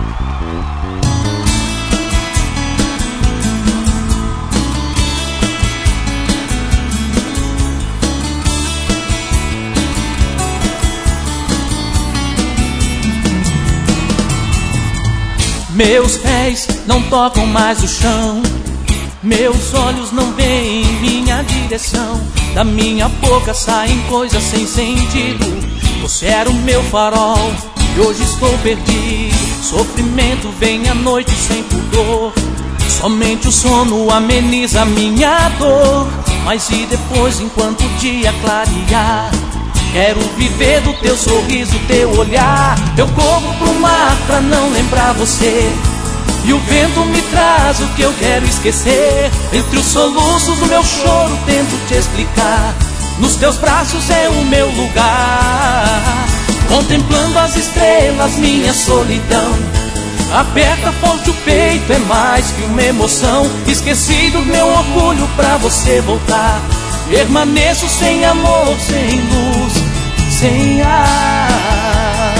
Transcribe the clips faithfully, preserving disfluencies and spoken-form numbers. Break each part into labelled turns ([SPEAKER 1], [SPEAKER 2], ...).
[SPEAKER 1] Meus pés não tocam mais o chão, meus olhos não veem em minha direção. Da minha boca saem coisas sem sentido. Você era o meu farol e hoje estou perdido. Sofrimento vem à noite sem pudor, somente o sono ameniza minha dor. Mas e depois, enquanto o dia clarear, quero viver do teu sorriso, teu olhar. Eu corro pro mar pra não lembrar você, e o vento me traz o que eu quero esquecer. Entre os soluços do meu choro tento te explicar, nos teus braços é o meu lugar. Contemplando as estrelas, minha solidão, aperta forte o peito, é mais que uma emoção. Esqueci do meu orgulho pra você voltar. Permaneço sem amor, sem luz, sem ar.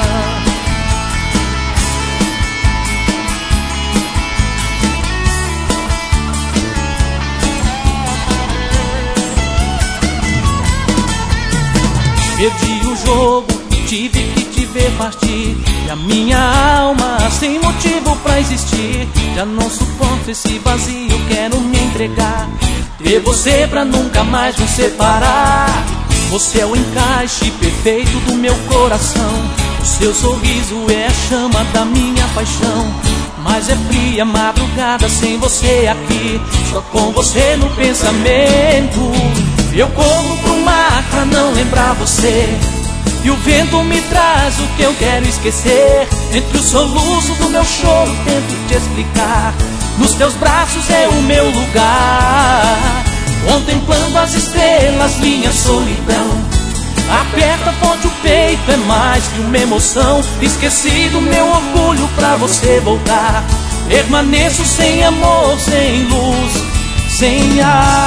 [SPEAKER 1] Perdi o jogo, tive que te ver partir, e a minha alma sem motivo pra existir. Já não suporto esse vazio, quero me entregar, ter você pra nunca mais nos separar. Você é o encaixe perfeito do meu coração, o seu sorriso é a chama da minha paixão. Mas é fria madrugada sem você aqui, só com você no pensamento. Eu corro pro mar pra não lembrar você, e o vento me traz o que eu quero esquecer. Entre os soluços do meu choro tento te explicar, nos teus braços é o meu lugar. Contemplando as estrelas, minha solidão, aperta forte o peito, é mais que uma emoção. Esqueci do meu orgulho pra você voltar. Permaneço sem amor, sem luz, sem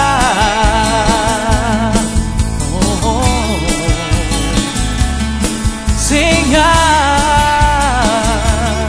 [SPEAKER 1] ar. Oh, oh, oh. Sem ar.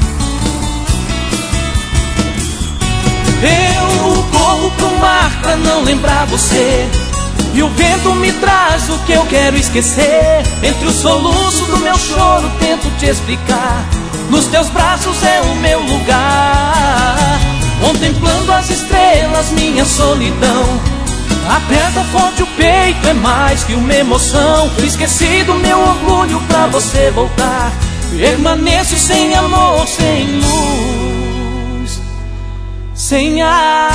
[SPEAKER 1] Eu corro pro mar pra não lembrar você, e o vento me traz o que eu quero esquecer. Entre os soluços do meu choro tento te explicar, nos teus braços é o meu lugar. Contemplando as estrelas, minha solidão, aperta forte o peito, é mais que uma emoção. Esqueci do meu orgulho pra você voltar. Permaneço sem amor, sem luz, sem ar.